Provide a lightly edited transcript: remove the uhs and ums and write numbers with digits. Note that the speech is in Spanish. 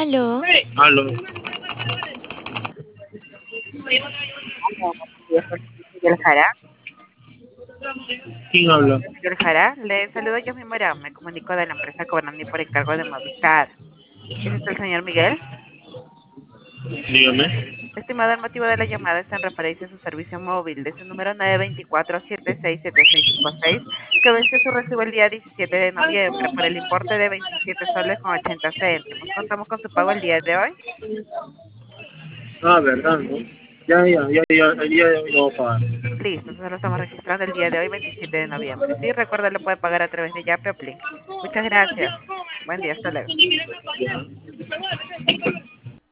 Aló, Aló, Miguel Jara. ¿quién habla? Miguel Jara, le saludo yo mismo, me comunico de la empresa Cobrandi por encargo de Movistar. ¿Es este el señor Miguel? Dígame. Estimado, el motivo de la llamada está en referencia a su servicio móvil de su número 924-767656, que vence su recibo el día 17 de noviembre por el importe de 27 soles con 80 céntimos. Contamos con su pago el día de hoy. Ah, verdad, ¿no? Ya voy a pagar. Listo, entonces lo estamos registrando el día de hoy, 27 de noviembre. Sí, recuerda, lo puede pagar a través de Yape o Plink. Muchas gracias. Buen día, hasta luego. Ya.